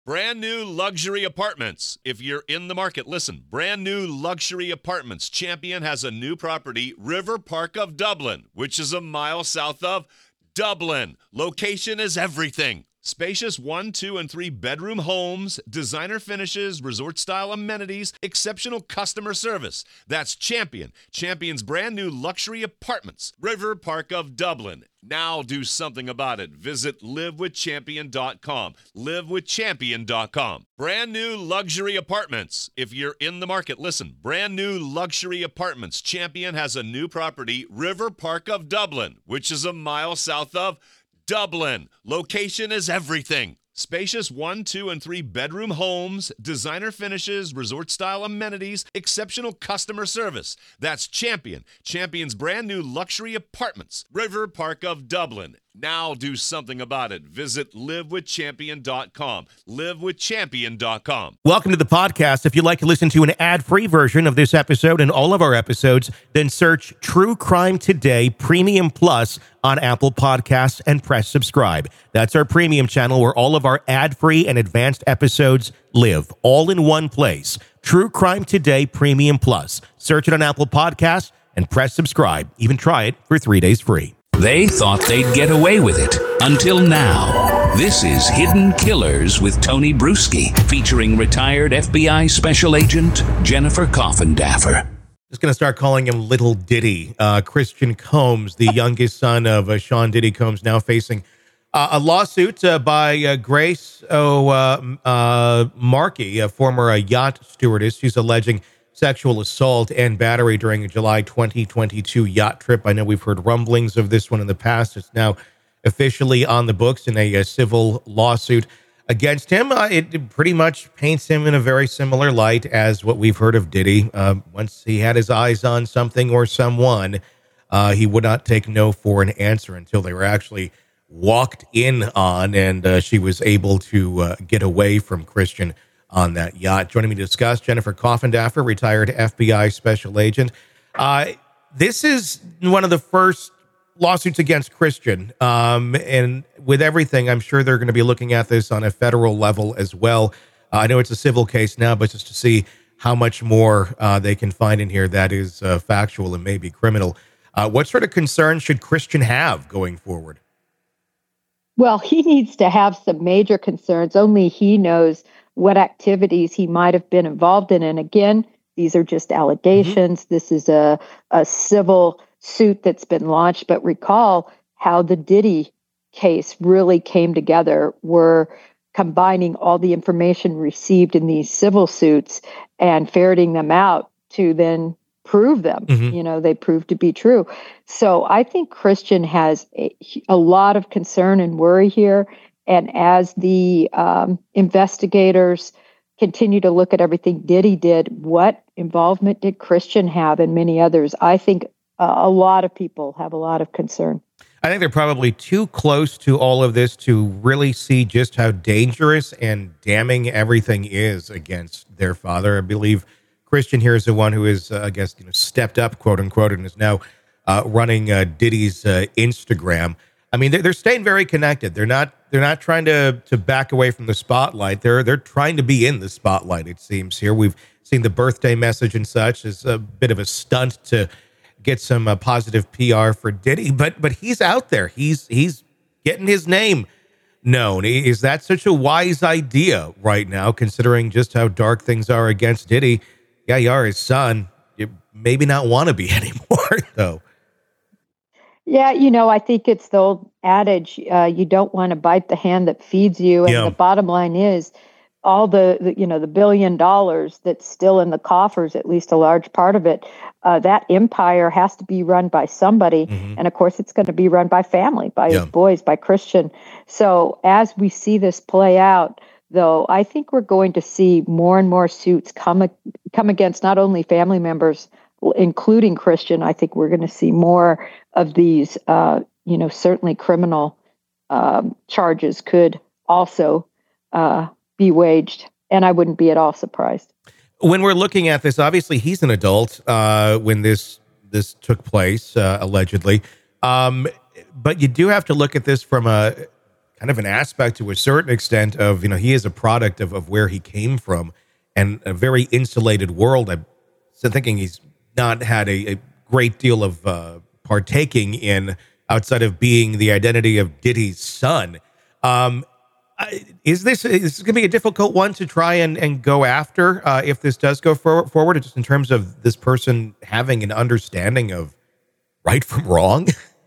Brand new luxury apartments. If you're in the market, listen. Brand new luxury apartments. Champion has a new property, River Park of Dublin, which is a mile south of Dublin. Location is everything. Spacious 1, 2, and 3 bedroom homes, designer finishes, resort-style amenities, exceptional customer service. That's Champion. Champion's brand new luxury apartments. River Park of Dublin. Now do something about it. Visit livewithchampion.com. Livewithchampion.com. Brand new luxury apartments. If you're in the market, listen. Brand new luxury apartments. Champion has a new property, River Park of Dublin, which is a mile south of Dublin. Location is everything. Spacious 1, 2, and 3 bedroom homes, designer finishes, resort-style amenities, exceptional customer service. That's Champion. Champion's brand new luxury apartments. River Park of Dublin. Now do something about it. Visit livewithchampion.com. Livewithchampion.com. Welcome to the podcast. If you'd like to listen to an ad-free version of this episode and all of our episodes, then search True Crime Today Premium Plus on Apple Podcasts and press subscribe. That's our premium channel where all of our ad-free and advanced episodes live, all in one place. True Crime Today Premium Plus. Search it on Apple Podcasts and press subscribe. Even try it for 3 days free. They thought they'd get away with it until now. This is Hidden Killers with Tony Bruschi, featuring retired FBI Special Agent Jennifer Coffindaffer. Just going to start calling him Little Diddy. Christian Combs, the youngest son of Sean Diddy Combs, now facing a lawsuit by Grace Markey, a former yacht stewardess. She's alleging sexual assault and battery during a July 2022 yacht trip. I know we've heard rumblings of this one in the past. It's now officially on the books in a civil lawsuit against him. It pretty much paints him in a very similar light as what we've heard of Diddy. Once he had his eyes on something or someone, he would not take no for an answer until they were actually walked in on, and she was able to get away from Christian on that yacht. Joining me to discuss, Jennifer Coffindaffer, retired FBI Special Agent. This is one of the first lawsuits against Christian. And with everything, I'm sure they're going to be looking at this on a federal level as well. I know it's a civil case now, but just to see how much more they can find in here that is factual and maybe criminal. What sort of concerns should Christian have going forward? Well, he needs to have some major concerns. Only he knows what activities he might have been involved in. And again, these are just allegations. Mm-hmm. This is a civil suit that's been launched. But recall how the Diddy case really came together. We're combining all the information received in these civil suits and ferreting them out to then prove them. Mm-hmm. You know, they prove to be true. So I think Christian has a lot of concern and worry here. And as the investigators continue to look at everything Diddy did, what involvement did Christian have and many others? I think a lot of people have a lot of concern. I think they're probably too close to all of this to really see just how dangerous and damning everything is against their father. I believe Christian here is the one who is, stepped up, quote unquote, and is now running Diddy's Instagram. I mean, they're staying very connected. They're not trying to back away from the spotlight. They're trying to be in the spotlight, it seems here. We've seen the birthday message and such as a bit of a stunt to get some positive PR for Diddy, but he's out there. He's getting his name known. Is that such a wise idea right now, considering just how dark things are against Diddy? Yeah, you are his son. You maybe not want to be anymore, though. Yeah, I think it's the old adage, you don't want to bite the hand that feeds you. And the bottom line is all the $1 billion that's still in the coffers, at least a large part of it, that empire has to be run by somebody. Mm-hmm. And of course, it's going to be run by family, by his boys, by Christian. So as we see this play out, though, I think we're going to see more and more suits come against not only family members, including Christian. I think we're going to see more of these, certainly criminal charges could also be waged. And I wouldn't be at all surprised. When we're looking at this, obviously he's an adult when this took place, allegedly. But you do have to look at this from a kind of an aspect to a certain extent of, he is a product of where he came from and a very insulated world. I'm thinking he's not had a great deal of partaking in outside of being the identity of Diddy's son. Is this going to be a difficult one to try and go after if this does go forward, just in terms of this person having an understanding of right from wrong?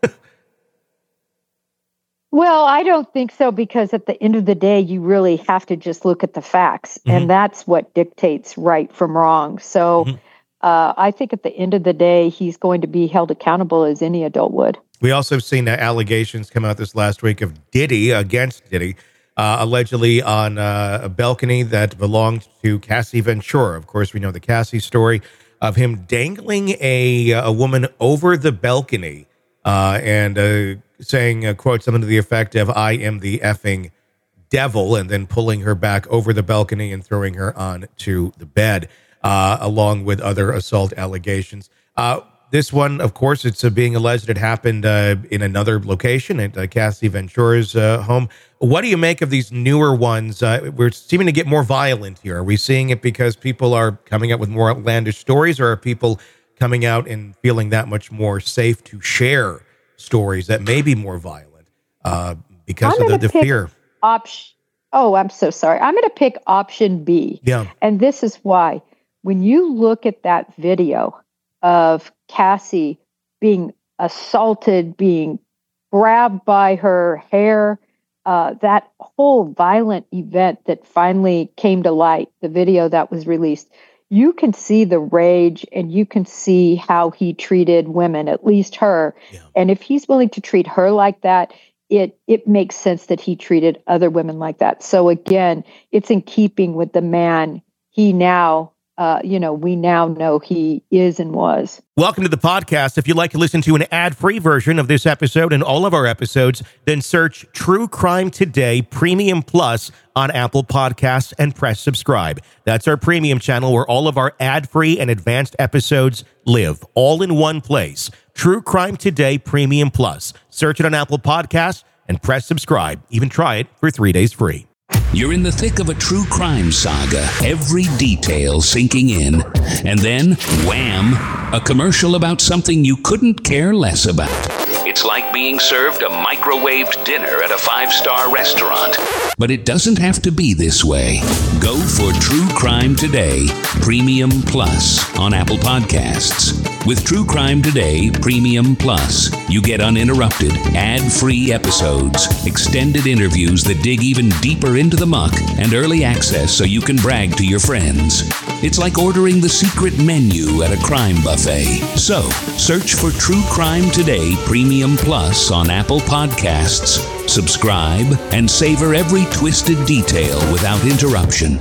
Well, I don't think so, because at the end of the day, you really have to just look at the facts, and that's what dictates right from wrong. So I think at the end of the day, he's going to be held accountable as any adult would. We also have seen allegations come out this last week of Diddy against Diddy, allegedly on a balcony that belonged to Cassie Ventura. Of course, we know the Cassie story of him dangling a woman over the balcony and saying, quote, something to the effect of, "I am the effing devil," and then pulling her back over the balcony and throwing her onto the bed, along with other assault allegations. This one, of course, it's being alleged it happened in another location at Cassie Ventura's home. What do you make of these newer ones? We're seeming to get more violent here. Are we seeing it because people are coming up with more outlandish stories, or are people coming out and feeling that much more safe to share stories that may be more violent because of the fear? I'm so sorry. I'm going to pick option B. Yeah. And this is why. When you look at that video of Cassie being assaulted, being grabbed by her hair, that whole violent event that finally came to light, the video that was released, you can see the rage and you can see how he treated women, at least her. Yeah. And if he's willing to treat her like that, it makes sense that he treated other women like that. So again, it's in keeping with the man he now we now know he is and was. Welcome to the podcast. If you'd like to listen to an ad-free version of this episode and all of our episodes, then search True Crime Today Premium Plus on Apple Podcasts and press subscribe. That's our premium channel where all of our ad-free and advanced episodes live, all in one place. True Crime Today Premium Plus. Search it on Apple Podcasts and press subscribe. Even try it for 3 days free. You're in the thick of a true crime saga, every detail sinking in. And then, wham, a commercial about something you couldn't care less about. It's like being served a microwaved dinner at a 5-star restaurant. But it doesn't have to be this way. Go for True Crime Today Premium Plus on Apple Podcasts. With True Crime Today Premium Plus, you get uninterrupted, ad-free episodes, extended interviews that dig even deeper into the muck, and early access so you can brag to your friends. It's like ordering the secret menu at a crime buffet. So, search for True Crime Today Premium Plus on Apple Podcasts, subscribe, and savor every twisted detail without interruption.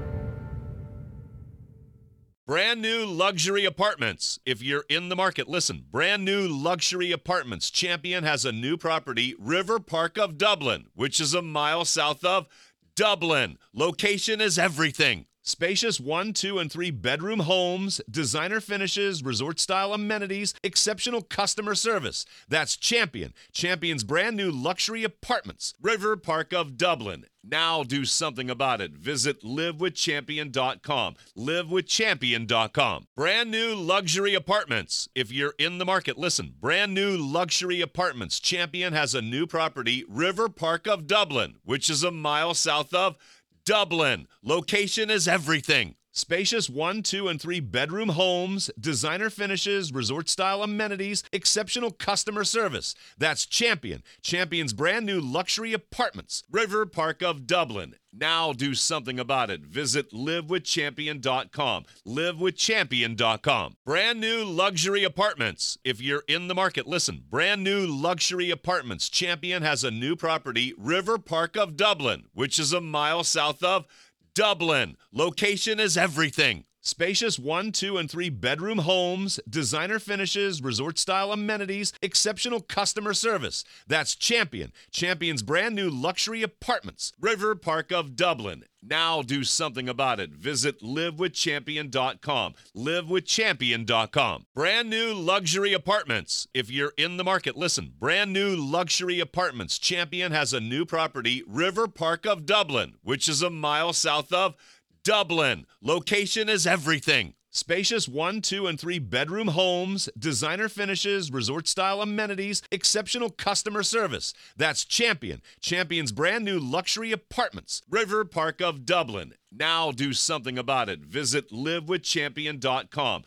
Brand new luxury apartments. If you're in the market, listen. Brand new luxury apartments. Champion has a new property, River Park of Dublin, which is a mile south of Dublin. Location is everything. Spacious 1, 2, and 3 bedroom homes, designer finishes, resort-style amenities, exceptional customer service. That's Champion. Champion's brand new luxury apartments, River Park of Dublin. Now do something about it. Visit livewithchampion.com. Livewithchampion.com. Brand new luxury apartments. If you're in the market, listen. Brand new luxury apartments. Champion has a new property, River Park of Dublin, which is a mile south of Dublin. Location is everything. Spacious 1, 2, and 3 bedroom homes, designer finishes, resort-style amenities, exceptional customer service. That's Champion. Champion's brand new luxury apartments, River Park of Dublin. Now do something about it. Visit livewithchampion.com. Livewithchampion.com. Brand new luxury apartments. If you're in the market, listen. Brand new luxury apartments. Champion has a new property, River Park of Dublin, which is a mile south of Dublin. Location is everything. Spacious 1, 2, and 3 bedroom homes, designer finishes, resort style amenities, exceptional customer service. That's Champion. Champion's brand new luxury apartments, River Park of Dublin. Now do something about it. Visit livewithchampion.com. Livewithchampion.com. Brand new luxury apartments. If you're in the market, listen. Brand new luxury apartments. Champion has a new property, River Park of Dublin, which is a mile south of Dublin. Location is everything. Spacious 1, 2, and 3 bedroom homes, designer finishes, resort style amenities, exceptional customer service. That's Champion. Champion's brand new luxury apartments, River Park of Dublin. Now do something about it. Visit livewithchampion.com.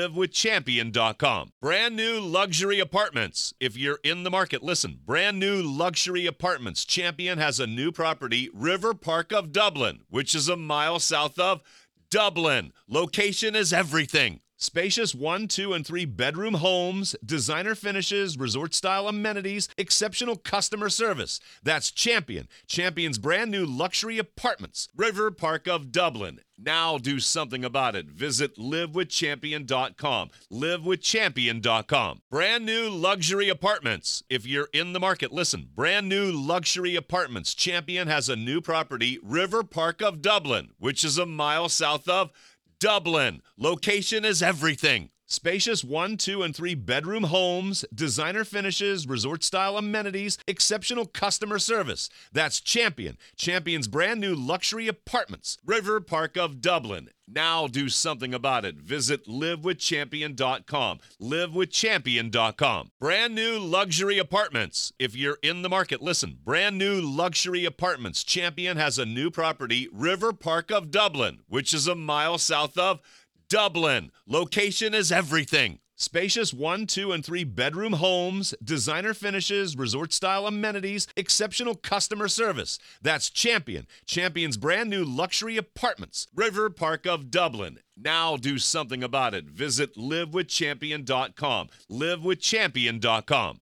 Livewithchampion.com. Brand new luxury apartments. If you're in the market, listen. Brand new luxury apartments. Champion has a new property, River Park of Dublin, which is a mile south of Dublin. Location is everything. Spacious 1, 2, and 3 bedroom homes, designer finishes, resort style amenities, exceptional customer service. That's Champion. Champion's brand new luxury apartments, River Park of Dublin. Now do something about it. Visit livewithchampion.com. Livewithchampion.com. Brand new luxury apartments. If you're in the market, listen. Brand new luxury apartments. Champion has a new property, River Park of Dublin, which is a mile south of Dublin. Location is everything. Spacious 1, 2, and 3 bedroom homes, designer finishes, resort style amenities, exceptional customer service. That's Champion. Champion's brand new luxury apartments, River Park of Dublin. Now do something about it. Visit livewithchampion.com. Livewithchampion.com. Brand new luxury apartments. If you're in the market, listen. Brand new luxury apartments. Champion has a new property, River Park of Dublin, which is a mile south of Dublin. Location is everything. Spacious 1, 2, and 3 bedroom homes, designer finishes, resort style amenities, exceptional customer service. That's Champion. Champion's brand new luxury apartments, River Park of Dublin. Now do something about it. Visit livewithchampion.com. Livewithchampion.com.